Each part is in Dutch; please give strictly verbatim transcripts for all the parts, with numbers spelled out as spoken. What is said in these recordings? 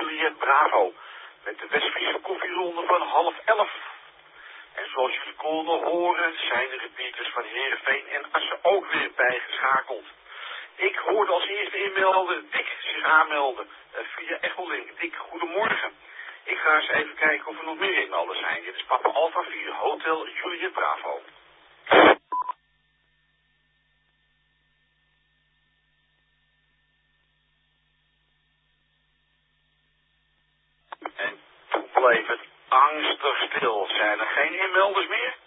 Juliet Bravo. Met de Westfriese koffieronde van half elf. En zoals jullie konden horen zijn de repeaters van Heerenveen en Assen ook weer bijgeschakeld. Ik hoorde als eerste inmelden Dick zich aanmelden uh, via Echolink. Dick, goedemorgen. Ik ga eens even kijken of er nog meer inmelders zijn. Dit is Papa Alpha vier, Hotel Juliet Bravo. En toen bleef het angstig stil. Zijn er geen inmelders meer?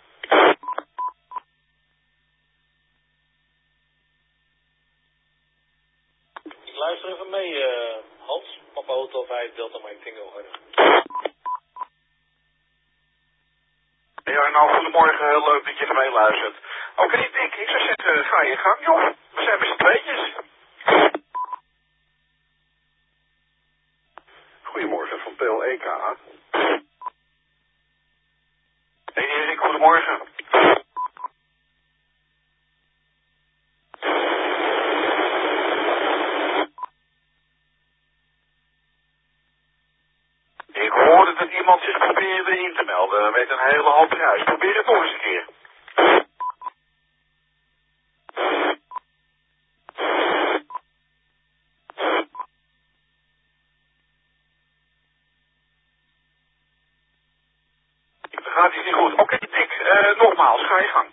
Ik luister even mee, uh, Hans. Papa Hotel vijf, Delta Mike Tango. Ja, nou, goedemorgen. Heel leuk dat je er mee luistert. Oké, okay, Dick, ik zou zeggen, ga je gang, joh. We zijn met z'n tweetjes. Goedemorgen, van P L E K. Hey Erik, goedemorgen. Ik hoorde dat iemand zich probeerde in te melden met een hele hoop ruis. Probeer het nog eens een keer. Dan gaat iets niet goed. Oké, okay, Dick, uh, nogmaals, ga je gang.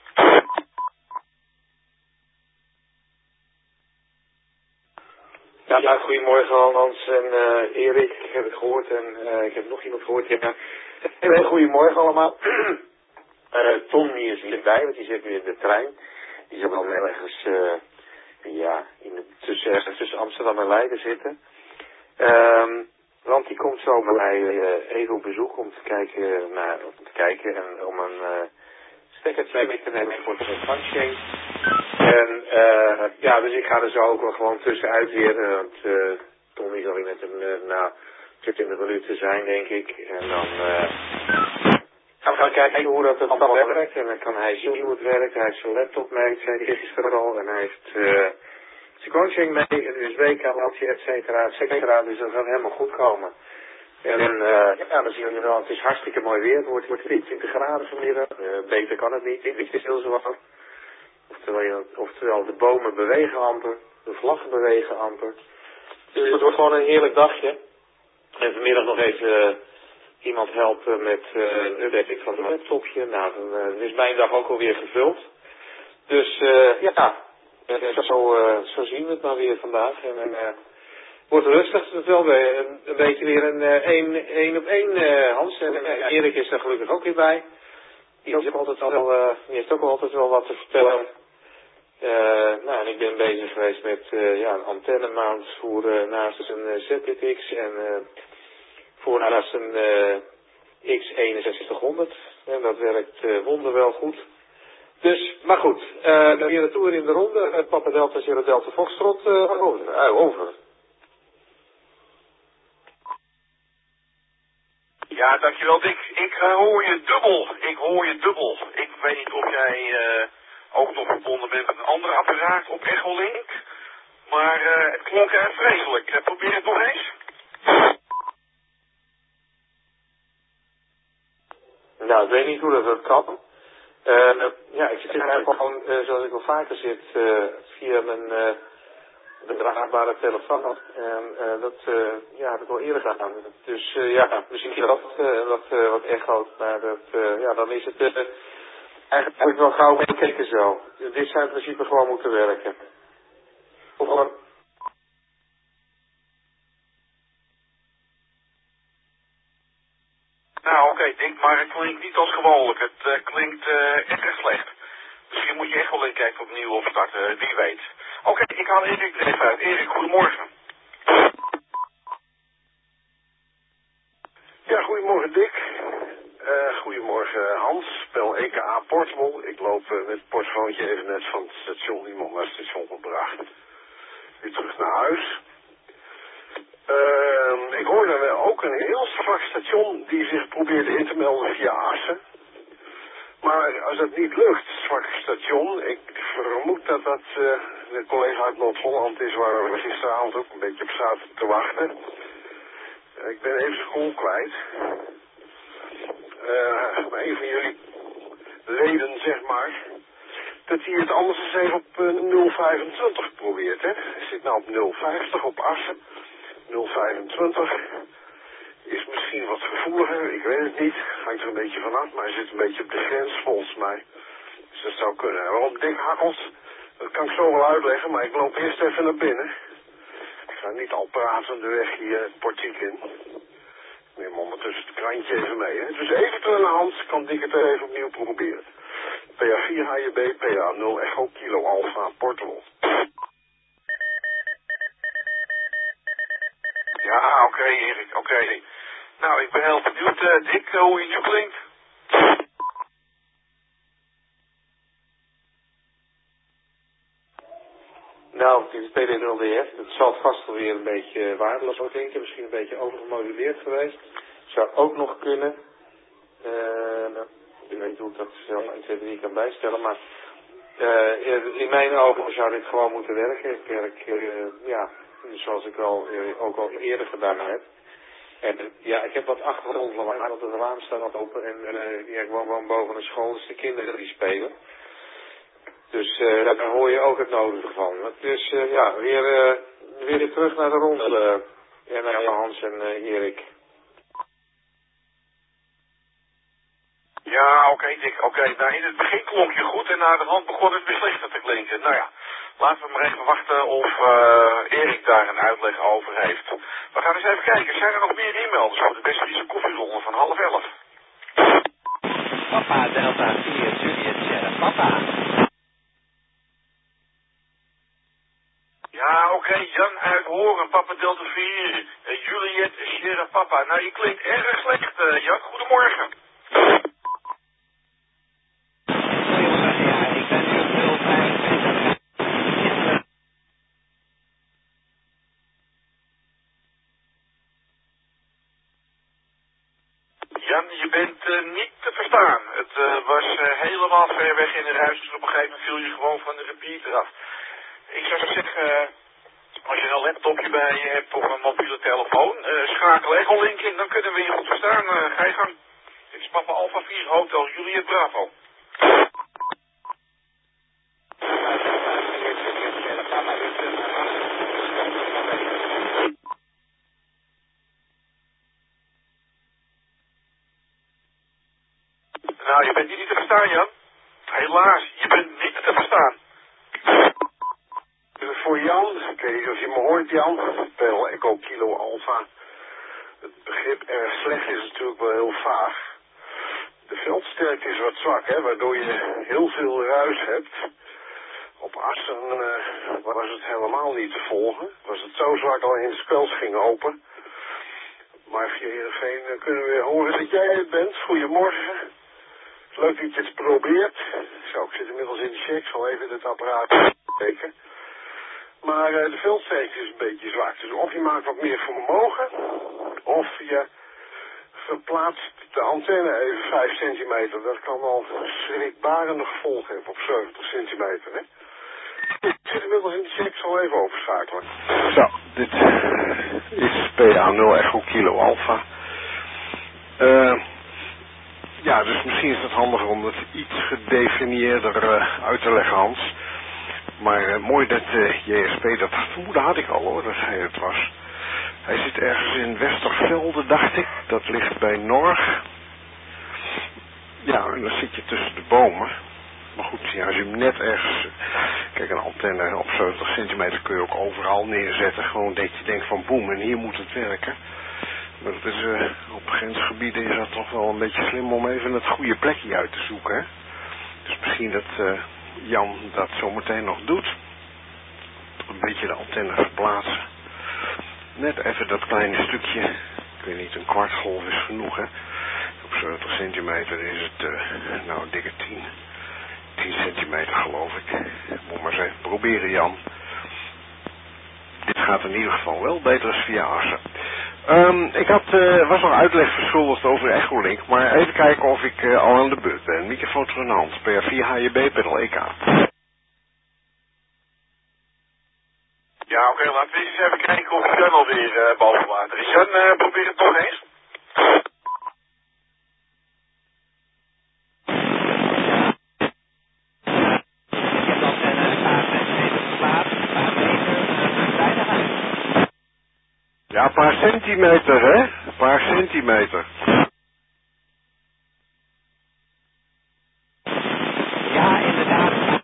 Ja, ja, goedemorgen Hans en uh, Erik, ik heb het gehoord en uh, ik heb nog iemand gehoord. Ja. Heel goedemorgen allemaal. uh, Tom die is niet bij, want die zit nu in de trein. Die zit al ergens uh, ja, in de, tussen, ergens tussen Amsterdam en Leiden zitten. Um, want die komt zo bij mij uh, even op bezoek om te kijken, naar, om te kijken en om een uh, stekkertje mee te nemen voor de ontvangstje. En uh, ja, dus ik ga er zo ook wel gewoon tussenuit weer, uh, want uh, Tom is alweer met een, uh, nou, twintig minuten zijn denk ik. En dan uh, gaan we gaan kijken hoe dat het allemaal werkt. En dan kan hij zien hoe het werkt. Hij heeft zijn laptop mee, zei hij gisteren al. En hij heeft uh, zijn coaching mee, een U S B-kabeltje, et cetera, et cetera. Dus dat gaat helemaal goed komen. En uh, ja, dan zien we wel, het is hartstikke mooi weer. Het wordt, wordt vierentwintig graden vanmiddag. Uh, beter kan het niet. Het is heel zwaar. Oftewel, oftewel de bomen bewegen amper, de vlaggen bewegen amper. Dus het wordt gewoon een heerlijk dagje. En vanmiddag nog even uh, iemand helpen met uh, een update van mijn laptopje. Nou, dan uh, is mijn dag ook alweer gevuld. Dus uh, ja, uh, zo, uh, zo zien we het maar weer vandaag. En uh, wordt rustig, het is wel weer een, een beetje weer een één uh, op één uh, Hans. En uh, Erik is er gelukkig ook weer bij. Die, is ook altijd wel, uh, die heeft ook altijd wel wat te vertellen. Uh, nou, en ik ben bezig geweest met uh, ja, een antenne mount voor uh, naast een uh, Z T X en uh, voor naast een uh, X eenenzestighonderd. En dat werkt uh, wonderwel goed. Dus, maar goed, uh, weer de toer in de ronde. Uh, Papa Delta, Sierra Delta, Foxtrot, uh, over. Uh, over. Ja, dankjewel Dick. Ik uh, hoor je dubbel. Ik hoor je dubbel. Ik weet niet of jij uh, ook nog verbonden bent met een ander apparaat op Echolink. Maar uh, het klonk erg vreselijk. Uh, probeer het nog eens. Nou, ik weet niet hoe dat, dat kan. Uh, ja, ik zit eigenlijk gewoon, uh, zoals ik al vaker zit, uh, via mijn uh, bedraagbare telefoon. En uh, dat uh, ja, heb ik al eerder gedaan. Dus uh, ja, misschien dat uh, wat, uh, wat echoot. Maar dat, uh, ja, dan is het uh, eigenlijk wel gauw meekijken zo. Dit zou in principe gewoon moeten werken. Of, Nou, oké, okay, Dick, maar het klinkt niet als gewoonlijk. Het uh, klinkt uh, erg slecht. Misschien moet je echt wel kijken opnieuw of starten, wie weet. Oké, okay, ik haal Erik er even uit. Erik, goedemorgen. Ja, goedemorgen Dick. Uh, goedemorgen Hans, Pel E K A Portable. Ik loop uh, met het portofoontje even net van het station, iemand naar het station gebracht. Nu terug naar huis. Uh, ik hoorde ook een heel zwak station die zich probeerde in te melden via Assen. Maar als het niet lukt, zwak station, ik vermoed dat dat uh, de collega uit Noord-Holland is waar we gisteravond ook een beetje op zaten te wachten. Ik ben even school kwijt. Uh, maar een van jullie leden, zeg maar, dat hij het anders eens even op uh, nul vijfentwintig geprobeerd, hè. Hij zit nou op nul vijftig op Assen. nul vijfentwintig is misschien wat gevoeliger, ik weet het niet. Hangt er een beetje vanaf, maar hij zit een beetje op de grens volgens mij. Dus dat zou kunnen. En waarom Dick hakkelt, dat kan ik zo wel uitleggen, maar ik loop eerst even naar binnen. Ik ga niet al praten de weg hier het portiek in. Ik neem ondertussen het krantje even mee, hè. Dus eventueel aan de hand kan Dick het even opnieuw proberen. P A vier H J B, P A nul Echo Kilo Alpha Portugal. Ja, oké, okay, Erik, oké. Okay. Nou, ik ben heel benieuwd, uh, Dick, hoe je nu klinkt. Nou, die P D nul D F, het zal vast wel weer een beetje waardeloos klinken, misschien een beetje overgemoduleerd geweest. Zou ook nog kunnen. Uh, ik weet niet hoe ik dat zelf één, twee, drie kan bijstellen, maar uh, in mijn ogen zou dit gewoon moeten werken. Ik werk, uh, ja, zoals ik al, uh, ook al eerder gedaan heb. En uh, ja, ik heb wat achtergrondlawaai, want het raam staat nog open en uh, ja, ik woon, woon boven een school, dus de kinderen die spelen. Dus uh, daar hoor je ook het nodige van. Dus uh, ja, weer, uh, weer terug naar de ronde. Uh, en naar Hans en uh, Erik. Ja, oké, okay, Dick, oké. Okay. Nou, in het begin klonk je goed en na de hand begon het weer slechter te klinken. Nou ja, laten we maar even wachten of uh, Erik daar een uitleg over heeft. We gaan eens even kijken, zijn er nog meer e-mails over de West-Friese koffieronde van half elf? Papa Delta vier Juliet Sierra Papa. Ja, oké, okay, Jan uit Horen, Papa Delta vier, uh, Juliet Sierra Papa. Nou, je klinkt erg slecht, uh, Jan. Goedemorgen. Ja, ik ben nu op nul vijfentwintig. Jan, je bent uh, niet te verstaan. Het uh, was uh, helemaal ver weg in de ruis, dus op een gegeven moment viel je gewoon van de repeater af. Ik zou zeggen, uh, als je een laptopje bij je hebt of een mobiele telefoon, uh, schakel Echolink in, dan kunnen we je goed verstaan. Uh, ga je gang. Dit is Papa Alpha vier Hotel Juliet Bravo. Nou, je bent hier niet te verstaan, Jan. Helaas, je bent niet te verstaan. Voor Jan, ik weet niet of je me hoort, Jan. Pel Echo Kilo Alpha. Het begrip erg slecht is natuurlijk wel heel vaag. De veldsterkte is wat zwak, hè, waardoor je heel veel ruis hebt. Op Assen uh, was het helemaal niet te volgen. Was het zo zwak, alleen de spels ging open. Maar via Heerenveen uh, kunnen we weer horen dat jij het bent. Goedemorgen. Leuk dat je het probeert. Zo, ik zit inmiddels in de check. Ik zal even het apparaat kijken. Maar uh, de veldsterkte is een beetje zwak. Dus of je maakt wat meer vermogen, of je verplaatst de antenne even vijf centimeter. Dat kan al schrikbarende gevolgen hebben op zeventig centimeter. Hè? Ik zit inmiddels in de check. Ik zal even overschakelen. Zo, dit is P A nul Echo Kilo Alpha. Uh, ja, dus misschien is het handiger om het iets gedefinieerder uh, uit te leggen, Hans. Maar uh, mooi dat uh, J S P, dat vermoeden had ik al hoor, dat hij het was. Hij zit ergens in Westervelde, dacht ik. Dat ligt bij Norg. Ja, en dan zit je tussen de bomen. Maar goed, ja, als je hem net ergens... Kijk, een antenne op zeventig centimeter kun je ook overal neerzetten. Gewoon dat je denkt van boem, en hier moet het werken. Maar dat is, uh, op grensgebieden is dat toch wel een beetje slim om even het goede plekje uit te zoeken. Hè? Dus misschien dat uh, Jan dat zometeen nog doet. Een beetje de antenne verplaatsen. Net even dat kleine stukje. Ik weet niet, een kwartgolf is genoeg, hè. Op zeventig centimeter is het, uh, nou, dikke tien. tien centimeter, geloof ik. Moet maar eens even proberen, Jan. Dit gaat in ieder geval wel beter als via Assen. Um, ik had, uh, was nog uitleg verschuldigd over Echolink, maar even kijken of ik uh, al aan de beurt ben. Microfoon terug in de hand. P A vier H J B, pedal E K. Ja, oké, okay, laten we eens even kijken of Jan alweer uh, boven water is. Jan, uh, probeer het toch eens. Ja, een paar centimeter, hè? Een paar centimeter. Ja, inderdaad.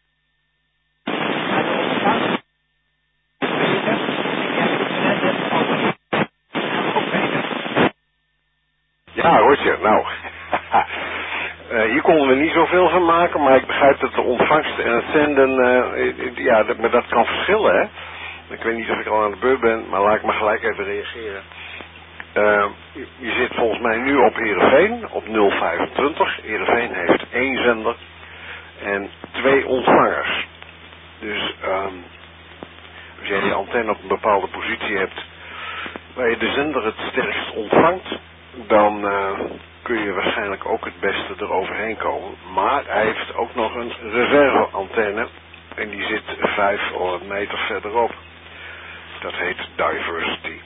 Ja, Roger, nou. uh, hier konden we niet zoveel van maken, maar ik begrijp dat de ontvangst en het zenden, uh, ja, dat, maar dat kan verschillen, hè? Ik weet niet of ik al aan de beurt ben, maar laat ik maar gelijk even reageren. Uh, je, je zit volgens mij nu op Heerenveen, op nul vijfentwintig. Heerenveen heeft één zender en twee ontvangers. Dus um, als jij die antenne op een bepaalde positie hebt waar je de zender het sterkst ontvangt, dan uh, kun je waarschijnlijk ook het beste eroverheen komen. Maar hij heeft ook nog een reserve-antenne en die zit vijfhonderd meter verderop. Dat heet diversity.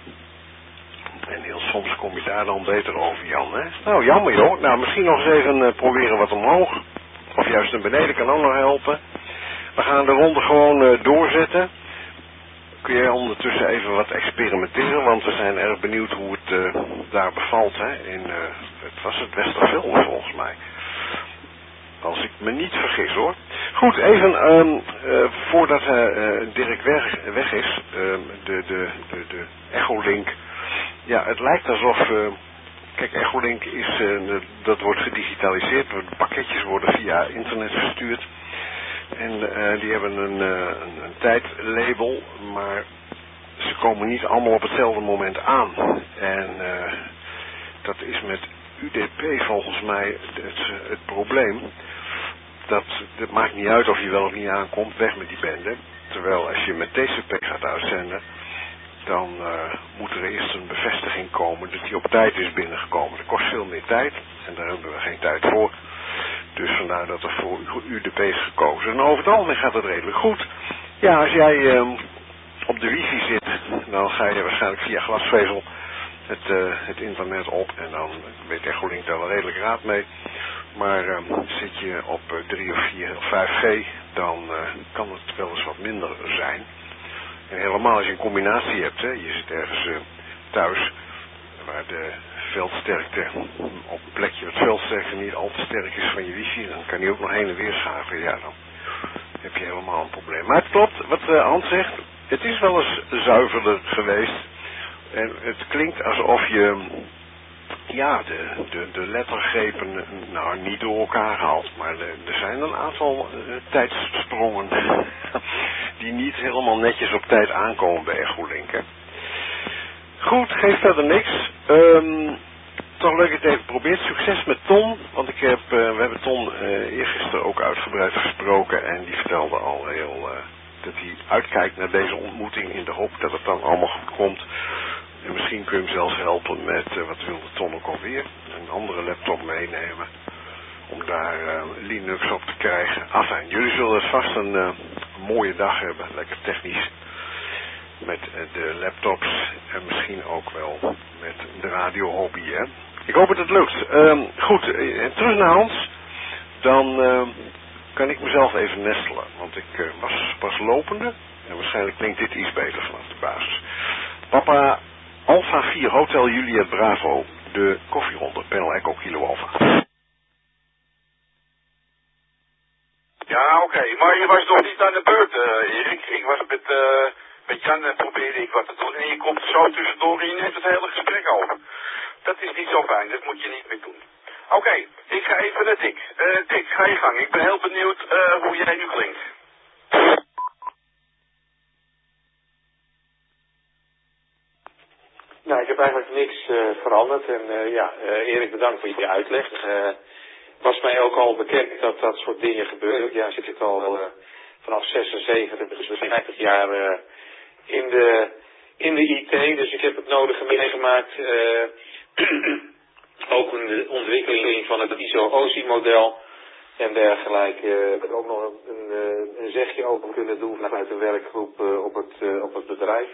En heel soms kom je daar dan beter over, Jan, hè? Nou, jammer joh. Nou, misschien nog eens even uh, proberen wat omhoog. Of juist naar beneden kan ook nog helpen. We gaan de ronde gewoon uh, doorzetten. Kun jij ondertussen even wat experimenteren, want we zijn erg benieuwd hoe het uh, daar bevalt, hè? In, uh, het was het Westervelde volgens mij. Als ik me niet vergis, hoor. Goed, even um, uh, voordat uh, Dirk weg, weg is, um, de, de, de, de Echolink. Ja, het lijkt alsof, uh, kijk, Echolink is, uh, dat wordt gedigitaliseerd, de pakketjes worden via internet verstuurd. En uh, die hebben een, uh, een, een tijdlabel, maar ze komen niet allemaal op hetzelfde moment aan. En uh, dat is met U D P volgens mij het, het probleem. Dat, dat maakt niet uit of je wel of niet aankomt, weg met die bende. Terwijl als je met T C P gaat uitzenden, dan uh, moet er eerst een bevestiging komen dat die op tijd is binnengekomen. Dat kost veel meer tijd en daar hebben we geen tijd voor. Dus vandaar dat er voor U D P is gekozen. En over het algemeen gaat het redelijk goed. Ja, als jij uh, op de wifi zit, dan ga je waarschijnlijk via glasvezel het, uh, het internet op. En dan weet Echolink daar wel redelijk raad mee. Maar uh, zit je op uh, drie of vier of vijf G, dan uh, kan het wel eens wat minder zijn. En helemaal als je een combinatie hebt, hè, je zit ergens uh, thuis waar de veldsterkte op een plekje wat veldsterkte niet al te sterk is van je wifi, dan kan die ook nog heen en weer schakelen. Ja, dan heb je helemaal een probleem. Maar het klopt, wat uh, Hans zegt, het is wel eens zuiverder geweest. En het klinkt alsof je, ja, de, de, de lettergrepen, nou, niet door elkaar haalt, maar de, er zijn een aantal uh, tijdsprongen die niet helemaal netjes op tijd aankomen bij Echolink, hè. Goed, geeft verder niks. Um, toch leuk het even geprobeerd. Succes met Ton, want ik heb, uh, we hebben Ton uh, eergisteren ook uitgebreid gesproken en die vertelde al heel uh, dat hij uitkijkt naar deze ontmoeting in de hoop dat het dan allemaal goed komt. En misschien kun je hem zelfs helpen met, uh, wat wilde Ton ook alweer, een andere laptop meenemen om daar uh, Linux op te krijgen. Enfin, jullie zullen het vast een uh, mooie dag hebben, lekker technisch. Met de laptops en misschien ook wel met de radiohobby, hè. Ik hoop dat het lukt. Um, goed, en terug naar Hans. Dan uh, kan ik mezelf even nestelen. Want ik uh, was pas lopende. En waarschijnlijk klinkt dit iets beter vanaf de basis. Papa Alpha vier Hotel Juliet Bravo. De koffieronde. Panel Echo Kilo Alpha. Ja, oké. Okay. Maar je was nog niet aan de beurt, uh, Erik. Ik was met... Uh... Met Jan uh, probeerde ik wat te doen en je komt er zo tussendoor en je neemt het hele gesprek over. Dat is niet zo fijn, dat moet je niet meer doen. Oké, okay, ik ga even naar Dick. Uh, Dick, ga je gang. Ik ben heel benieuwd uh, hoe jij nu klinkt. Nou, ik heb eigenlijk niks uh, veranderd en uh, ja, uh, Erik bedankt voor je uitleg. Uh, was mij ook al bekend dat dat soort dingen gebeuren. Ja, zit ik al uh, vanaf zesenzeventig, dus vijftig jaar... Uh, in de, in de I T, dus ik heb het nodige meegemaakt, uh, ook in de ontwikkeling van het I S O-O S I-model, en dergelijke. Uh, heb ik ook nog een, een, een zegje open kunnen doen vanuit de werkgroep uh, op, het, uh, op het bedrijf.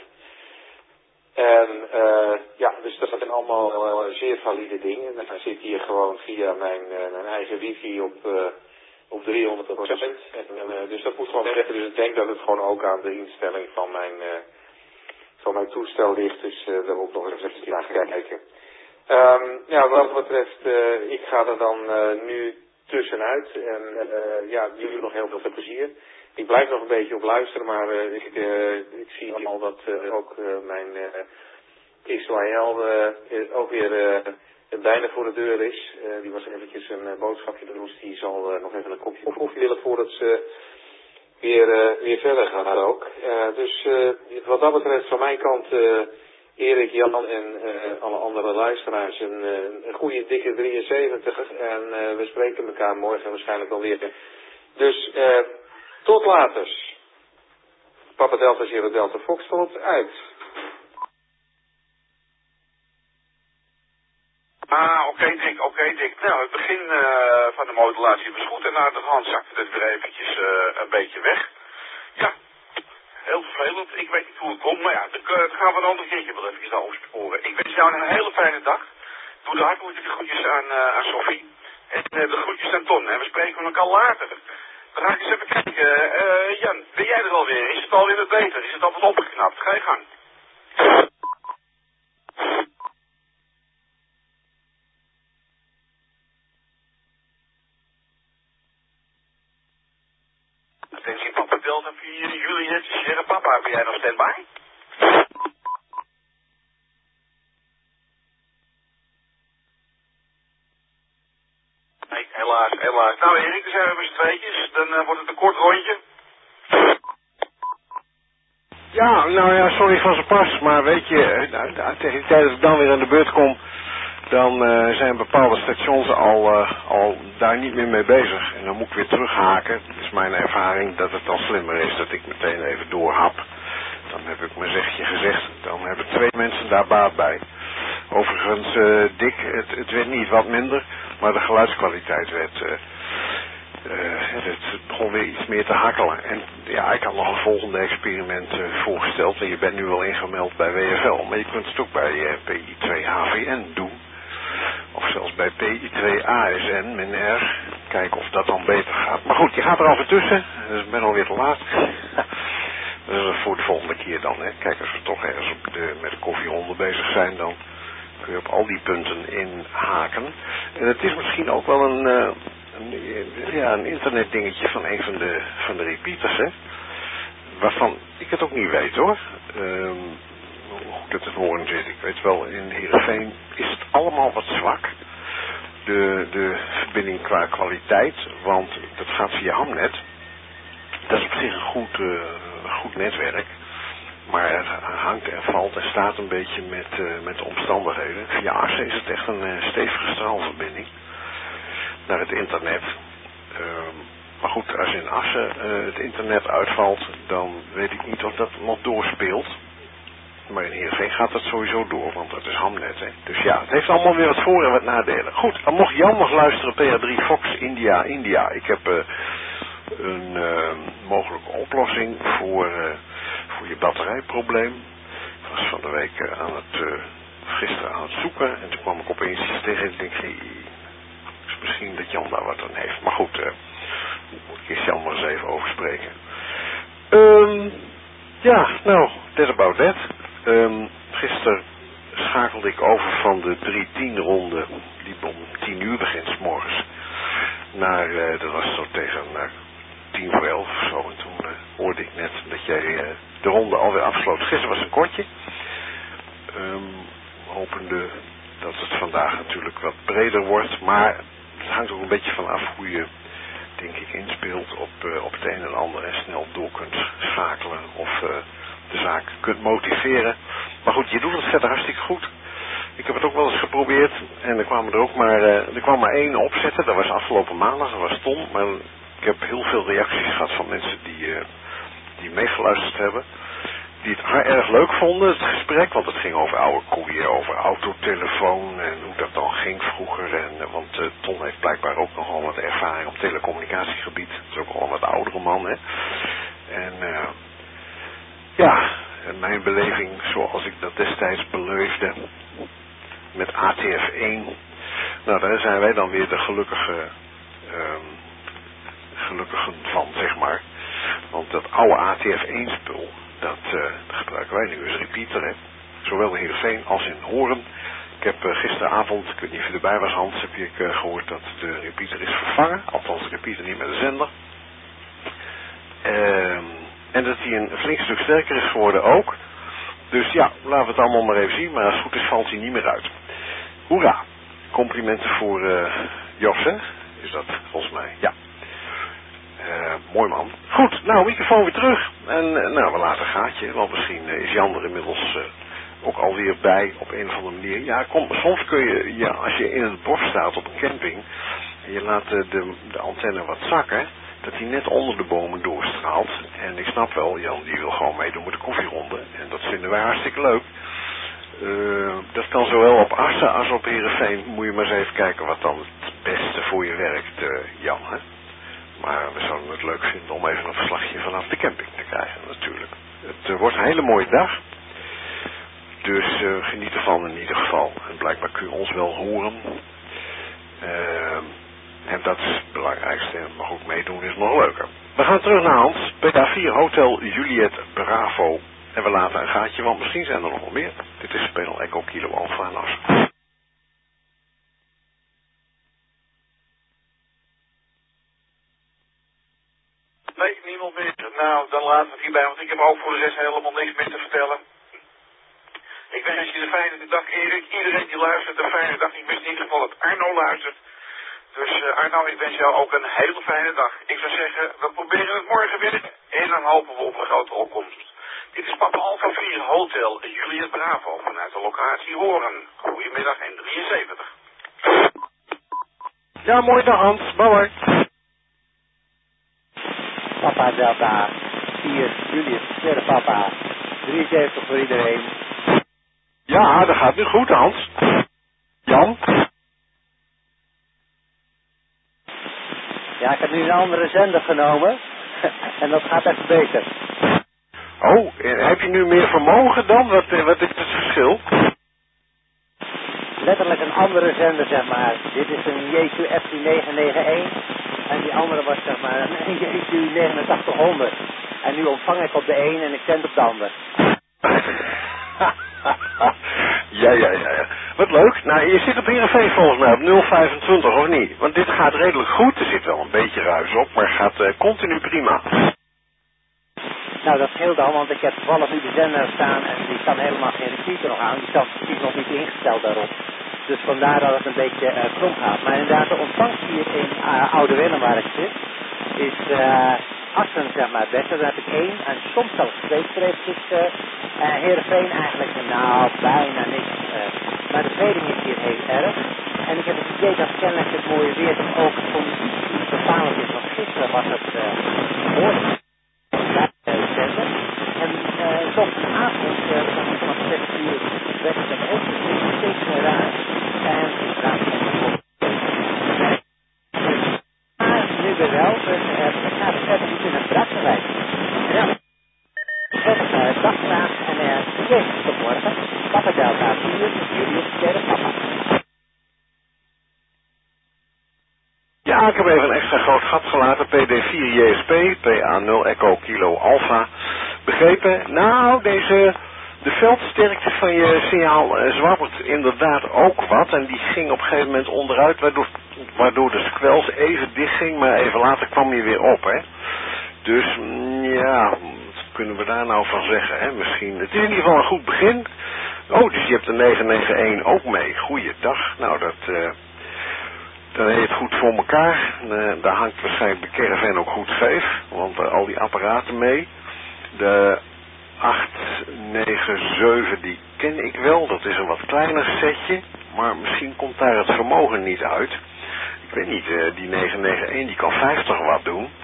En uh, ja, dus dat zijn allemaal uh, zeer valide dingen. En dan zit hier gewoon via mijn, uh, mijn eigen wifi op, uh, op driehonderd procent. En, uh, dus dat moet gewoon weg. Dus ik denk dat het gewoon ook aan de instelling van mijn, uh, van mijn toestel ligt. Dus uh, daar moet ik nog eens even naar kijken. Um, ja, wat dat betreft, uh, ik ga er dan uh, nu tussenuit. En uh, ja, jullie nog heel veel plezier. Ik blijf nog een beetje op luisteren, maar uh, ik, uh, ik zie al dat uh, ook uh, mijn uh, X Y L uh, ook weer uh, bijna voor de deur is. Uh, die was eventjes een uh, boodschapje doen, dus die zal uh, nog even een kopje koffie willen voordat ze weer, uh, weer verder gaat ook. Uh, dus uh, wat dat betreft van mijn kant, uh, Erik, Jan en uh, alle andere luisteraars, een, uh, een goede dikke drieënzeventig. En uh, we spreken elkaar morgen waarschijnlijk alweer. Dus uh, tot later. Papa Delta Zero Delta Foxtrot uit. Ah, oké okay, Dick, oké okay, Dick. Nou, het begin uh, van de modulatie was goed en na de hand zakte het weer eventjes uh, een beetje weg. Ja, heel vervelend. Ik weet niet hoe het komt, maar ja, dat, dat gaan we een andere keertje wel even naar opsporen. Ik wens jou een hele fijne dag. Doe de hartelijke groetjes aan, uh, aan Sophie. En uh, de groetjes aan Ton. En we spreken elkaar later. Dan ga ik eens even kijken. Uh, Jan, ben jij er alweer? Is het alweer wat beter? Is het altijd opgeknapt? Ga je gang. Attentie, Papa Delta vier, Juliet, Sierra Papa, ben jij nog standby? Nee, helaas, helaas. Nou Erik, dan zijn we met z'n tweetjes. Dan uh, wordt het een kort rondje. Ja, nou ja, sorry van zijn pas, maar weet je, tegen die tijd dat ik dan weer aan de beurt kom, dan uh, zijn bepaalde stations al, uh, al daar niet meer mee bezig. En dan moet ik weer terughaken. Het is mijn ervaring dat het dan slimmer is dat ik meteen even doorhap. Dan heb ik mijn zegje gezegd. Dan hebben twee mensen daar baat bij. Overigens, uh, Dick, het, het werd niet wat minder, maar de geluidskwaliteit werd... Uh, Uh, het begon weer iets meer te hakkelen. En ja, ik had nog een volgende experiment uh, voorgesteld. En je bent nu wel ingemeld bij W F L. Maar je kunt het ook bij uh, P I twee H V N doen. Of zelfs bij P I twee A S N, min R. Kijken of dat dan beter gaat. Maar goed, je gaat er al weer tussen. Dus ik ben alweer te laat. Dus voor de volgende keer dan. Hè. Kijk, als we toch ergens op de, met de koffieronde bezig zijn, dan kun je op al die punten inhaken. En het is misschien ook wel een... Uh, Een, ja, een internetdingetje van een van de, van de repeaters, hè. Waarvan ik het ook niet weet, hoor. Um, hoe goed het te horen zit. Ik weet wel, in Heerenveen is het allemaal wat zwak. De, de verbinding qua kwaliteit, want dat gaat via Hamnet. Dat is op zich een goed, uh, goed netwerk. Maar het hangt en valt en staat een beetje met, uh, met de omstandigheden. Via Assen is het echt een uh, stevige straalverbinding naar het internet. Uh, maar goed, als in Assen uh, het internet uitvalt, dan weet ik niet of dat nog doorspeelt. Maar in Heerenveen gaat dat sowieso door, want dat is Hamnet, hè. Dus ja, het heeft allemaal weer wat voor- en wat nadelen. Goed, dan mocht Jan nog luisteren, P A drie Fox, India, India. Ik heb uh, een uh, mogelijke oplossing voor, uh, voor je batterijprobleem. Ik was van de week uh, aan het, uh, gisteren aan het zoeken en toen kwam ik opeens iets tegen en ik denk, hey, misschien dat Jan daar wat aan heeft. Maar goed, uh, moet ik eens Jan maar eens even over spreken. Um, ja, nou, that about that. Um, gisteren schakelde ik over van de drie tien ronde, die om tien uur begint 's morgens, naar, uh, dat was zo tegen uh, tien voor elf of zo. En toen uh, hoorde ik net dat jij uh, de ronde alweer afsloot. Gisteren was een kortje. Um, hopende dat het vandaag natuurlijk wat breder wordt, maar het hangt ook een beetje van af hoe je, denk ik, inspeelt op, uh, op het een en ander en snel door kunt schakelen of uh, de zaak kunt motiveren. Maar goed, je doet het verder hartstikke goed. Ik heb het ook wel eens geprobeerd en er kwamen er ook maar, uh, er kwam maar één opzetten, dat was afgelopen maandag, dat was Tom, maar ik heb heel veel reacties gehad van mensen die, uh, die meegeluisterd hebben. die het erg leuk vonden, het gesprek, want het ging over oude koeien, over autotelefoon en hoe dat dan ging vroeger. En, want uh, Ton heeft blijkbaar ook nogal wat ervaring op telecommunicatiegebied. Dat is ook al een wat oudere man, hè. En uh, ja, en mijn beleving zoals ik dat destijds beleefde met A T F één, nou daar zijn wij dan weer de gelukkige, um, gelukkigen van, zeg maar. Want dat oude A T F één spul, dat, uh, dat gebruiken wij nu als repeater, hè. Zowel in Heerenveen als in Hoorn. Ik heb uh, gisteravond, ik weet niet of je erbij was, Hans, heb ik uh, gehoord dat de repeater is vervangen. Althans de repeater niet met de zender. Uh, en dat hij een flink stuk sterker is geworden ook. Dus ja, laten we het allemaal maar even zien. Maar als het goed is valt hij niet meer uit. Hoera! Complimenten voor uh, Jos, hè? Is dat volgens mij? Ja. Uh, mooi man. Goed, nou, microfoon weer terug. En uh, nou, we laten een gaatje. Want misschien uh, is Jan er inmiddels uh, ook alweer bij op een of andere manier. Ja, kom, soms kun je, ja, als je in het bos staat op een camping en je laat uh, de, de antenne wat zakken, dat hij net onder de bomen doorstraalt. En ik snap wel, Jan die wil gewoon meedoen met de koffieronde. En dat vinden wij hartstikke leuk. Uh, dat kan zowel op Assen als op Heerenveen. Moet je maar eens even kijken wat dan het beste voor je werkt, uh, Jan, hè. Maar we zouden het leuk vinden om even een verslagje vanaf de camping te krijgen, natuurlijk. Het uh, wordt een hele mooie dag. Dus uh, geniet ervan in ieder geval. En blijkbaar kun je ons wel horen. Uh, en dat is het belangrijkste. Maar ook meedoen is nog leuker. We gaan terug naar Hans. P A vier Hotel Juliet Bravo. En we laten een gaatje, want misschien zijn er nog wel meer. Dit is Panel Echo Kilo Alpha Nas. Nee, niemand meer. Nou, dan laten we het hierbij, want ik heb ook voor de rest helemaal niks meer te vertellen. Ik wens je een fijne dag, Erik. Iedereen die luistert, een fijne dag. Ik wist in ieder geval dat Arno luistert. Dus uh, Arno, ik wens jou ook een hele fijne dag. Ik zou zeggen, we proberen het morgen weer en dan hopen we op een grote opkomst. Dit is Papa Alpha vier Hotel Juliet Bravo vanuit de locatie Hoorn. Goedemiddag en drieënzeventig. Ja, mooi dag Hans. Bye bye. Papa Delta vier Juliet Sterre Papa drieënzeventig voor iedereen. Ja, dat gaat nu goed Hans. Jan? Ja, ik heb nu een andere zender genomen en dat gaat echt beter. Oh, heb je nu meer vermogen dan? Wat, wat is het verschil? Letterlijk een andere zender, zeg maar. Dit is een J Q F T negen negen één en die andere was zeg maar een J Q negenentachtig honderd. En nu ontvang ik op de een en ik zend op de ander. ja, ja, ja, ja. Wat leuk. Nou, je zit op Heerenveen volgens mij op nul vijfentwintig, of niet? Want dit gaat redelijk goed. Er zit wel een beetje ruis op, maar gaat uh, continu prima. Nou, dat scheelt al, want ik heb toevallig nu de zender staan en die kan helemaal geen repeater nog aan. Die staat precies nog niet ingesteld daarop. Dus vandaar dat het een beetje uh, krom gaat. Maar inderdaad, de ontvangst hier in uh, Oude Willem, waar ik zit, is uh, Assen, zeg maar, het beste. Dan heb ik één en soms zelfs twee streepjes. Uh, uh, Heerenveen eigenlijk, nou, bijna niks. Uh, maar de tweeling is hier heel erg. En ik heb het idee dat kennelijk het mooie weer dan ook voor muziek iets bepalend is. Want gisteren was het uh, behoorlijk. En uh, tot vanavond, uh, vanaf vanaf zes uur, werd het ook steeds meer raar. En ik praat met de maar nu weer wel, dus ik ga het verder niet in het Brakkenwijk. Ja. Tot uh, dagvraag en uh, jezus, tot morgen. Papa Delta vier, Julius Sterre Papa. Ja, ik heb even een extra groot gat gelaten. P D vier J S P, P A nul Echo Kilo Alpha. Begrepen? Nou, deze, de veldsterkte van je signaal uh, zwabbert inderdaad ook wat. En die ging op een gegeven moment onderuit, waardoor, waardoor de squels even dicht ging, maar even later kwam je weer op, hè. Dus, ja, wat kunnen we daar nou van zeggen, hè? Misschien, het is in ieder geval een goed begin. Oh, dus je hebt de negen negen één ook mee. Goeiedag. Nou, dat... Uh, Dan heb je het goed voor elkaar. Uh, daar hangt waarschijnlijk de caravan ook goed vijf. Want uh, al die apparaten mee. De acht negen zeven die ken ik wel. Dat is een wat kleiner setje. Maar misschien komt daar het vermogen niet uit. Ik weet niet, uh, die negen negen één die kan vijftig watt doen.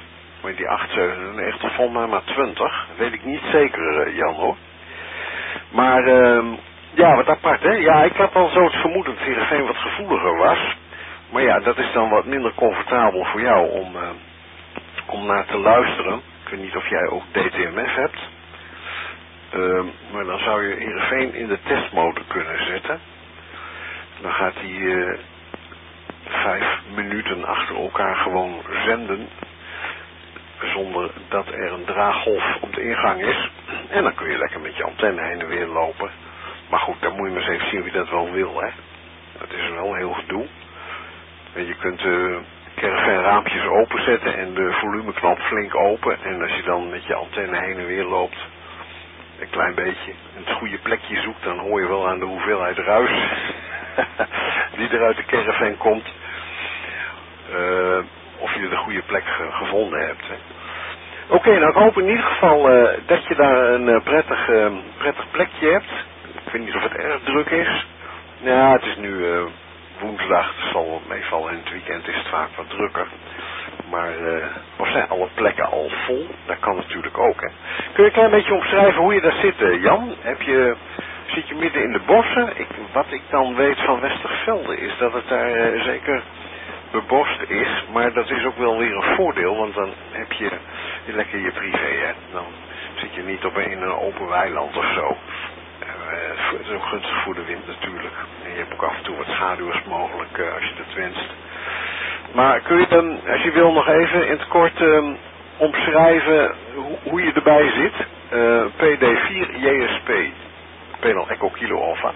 maar die acht zevenennegentig volgens mij maar twintig. Weet ik niet zeker, uh, Jan hoor. Maar uh, ja, wat apart hè. Ja, ik had al zo het vermoeden dat Heerenveen wat gevoeliger was. Maar ja, dat is dan wat minder comfortabel voor jou om, uh, om naar te luisteren. Ik weet niet of jij ook D T M F hebt. Uh, maar dan zou je Heerenveen in de testmode kunnen zetten. Dan gaat hij uh, vijf minuten achter elkaar gewoon zenden. Zonder dat er een draaggolf op de ingang is. En dan kun je lekker met je antenne heen en weer lopen. Maar goed, dan moet je maar eens even zien wie dat wel wil, hè. Dat is wel een heel gedoe. En je kunt de caravanraampjes openzetten en de volumeknop flink open. En als je dan met je antenne heen en weer loopt, een klein beetje, en het goede plekje zoekt, dan hoor je wel aan de hoeveelheid ruis die er uit de caravan komt. Uh, of je de goede plek ge gevonden hebt. Oké, okay, nou ik hoop in ieder geval uh, dat je daar een uh, prettig, uh, prettig plekje hebt. Ik weet niet of het erg druk is. Ja, het is nu uh, woensdag, het zal wel meevallen. In het weekend is het vaak wat drukker. Maar uh, of zijn alle plekken al vol? Dat kan natuurlijk ook, hè. Kun je een klein beetje omschrijven hoe je daar zit, uh, Jan? Heb je, zit je midden in de bossen? Ik, wat ik dan weet van Westervelde is dat het daar uh, zeker bebost is, maar dat is ook wel weer een voordeel, want dan heb je, je lekker je privé, hè. Dan zit je niet op een, in een open weiland of zo. Uh, het is ook gunstig voor de wind natuurlijk. En je hebt ook af en toe wat schaduwers mogelijk uh, als je dat wenst. Maar kun je dan, als je wil, nog even in het kort um, omschrijven ho hoe je erbij zit? Uh, P D vier J S P, Penal Echo Kilo Alpha.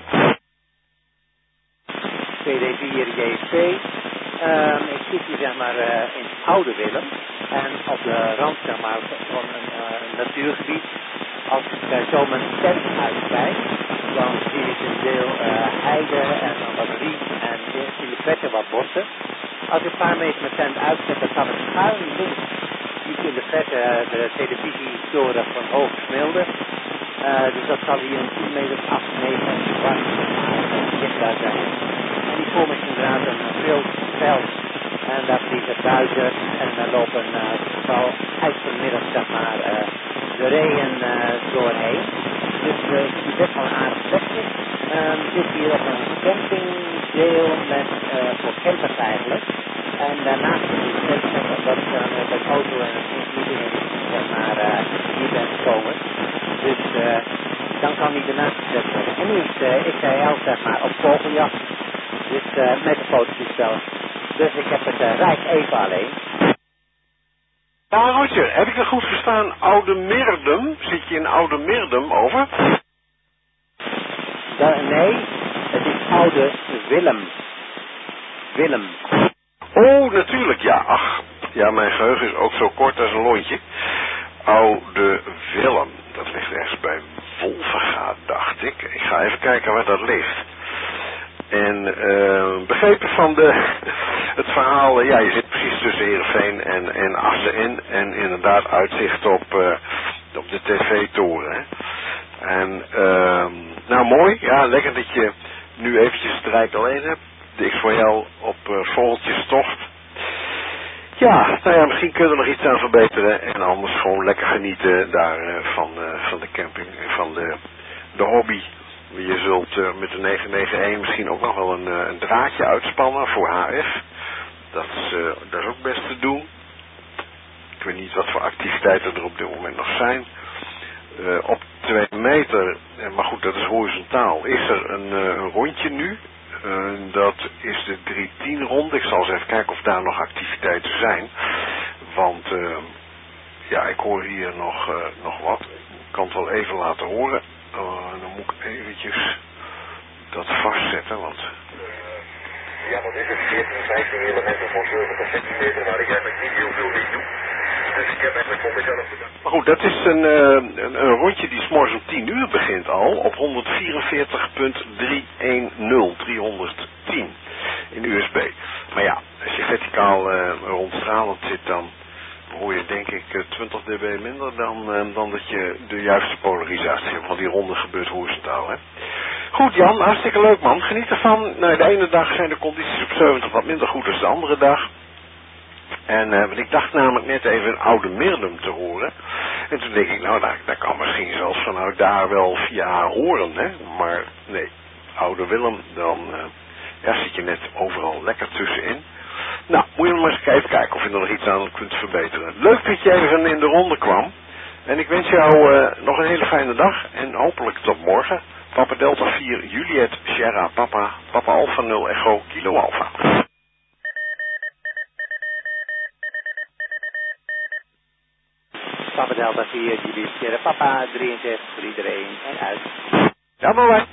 P D vier J S P. Um, ik zit hier zeg maar uh, in Oude Willem en op de rand zeg maar van een uh, natuurgebied. Als ik uh, zo mijn tent uitkijk, dan zie ik een deel uh, heide en dan wat riet en in de verte wat bossen. Als ik een paar meter mijn tent uitzet, dan kan ik schuin links zie ik in de verte uh, de televisietoren van Hogesmilde. Uh, dus dat zal hier een tien meter, acht meter kwart zichtbaar zijn. En die vorm is inderdaad een wild veld. En daar vliegen buizen en daar lopen uh, vooral ijzermiddag zeg maar uh, de reeën uh, doorheen. Dus uh, het is best wel een aardig plekje. Um, zit hier op een campingdeel met uh, voor campers eigenlijk. En daarnaast is het steeds dat ik dan uh, met auto en een niet zeg maar uh, hier ben gekomen. Dus uh, dan kan die ernaast gezet worden. En nu is uh, X L zeg maar op vogeljacht. Dus uh, met een fototoestel. Dus ik heb het uh, rijk even alleen. Ja, Roger, heb ik dat goed verstaan? Oude Meerdum? Zit je in Oude Meerdum, over? Da nee, het is Oude Willem. Willem. Oh, natuurlijk, ja. Ach, ja, mijn geheugen is ook zo kort als een lontje. Oude Willem. Dat ligt ergens bij Wolvenga, dacht ik. Ik ga even kijken waar dat ligt. En uh, begrepen van de, het verhaal, uh, ja, je zit precies tussen Heerenveen en, en Assen in. En inderdaad uitzicht op, uh, op de tv-toren. Hè. En, uh, nou mooi, ja, lekker dat je nu eventjes het Rijk alleen hebt. Ik voor jou op uh, vogeltjestocht. Ja, nou ja, misschien kunnen we er nog iets aan verbeteren. En anders gewoon lekker genieten daar uh, van, uh, van de camping en van de, de hobby. Je zult uh, met de negen negen een misschien ook nog wel een, uh, een draadje uitspannen voor H F. Dat is, uh, dat is ook best te doen. Ik weet niet wat voor activiteiten er op dit moment nog zijn. Uh, op twee meter, uh, maar goed, dat is horizontaal, is er een, uh, een rondje nu. Uh, dat is de drie tien ronde. Ik zal eens even kijken of daar nog activiteiten zijn. Want uh, ja, ik hoor hier nog, uh, nog wat. Ik kan het wel even laten horen. Uh, dan moet ik eventjes dat vastzetten, want... Uh, ja, wat is het? veertien, vijftien elementen van zeventig centimeter, waar ik eigenlijk niet heel veel mee doe. Dus ik heb eigenlijk voor mezelf bedacht. Maar goed, dat is een, uh, een, een rondje die 's morgens om tien uur begint al, op honderdvierenveertig punt driehonderdtien, driehonderdtien in U S B. Maar ja, als je verticaal uh, rondstralend zit, dan hoor je denk ik uh, twintig dB minder dan, uh, dan dat je de juiste polarisatie hebt, want die ronde gebeurt horizontaal, hè. Goed Jan, hartstikke leuk man, geniet ervan. Nou, de ene dag zijn de condities op zeventig wat minder goed dan de andere dag. En uh, want ik dacht namelijk net even een oude Mirdum te horen. En toen denk ik, nou, dat, dat kan misschien zelfs vanuit daar wel via haar horen, hè. Maar nee, oude Willem, dan uh, ja, zit je net overal lekker tussenin. Nou, moet je maar eens even kijken of je er nog iets aan kunt verbeteren. Leuk dat je even in de ronde kwam. En ik wens jou uh, nog een hele fijne dag en hopelijk tot morgen. Papa Delta vier, Juliet, Sierra, Papa, Papa Alpha nul, Echo, Kilo Alpha. Papa Delta vier, Juliet, Sierra, Papa drieënzestig, drie drie één en uit. Ja, maar wij.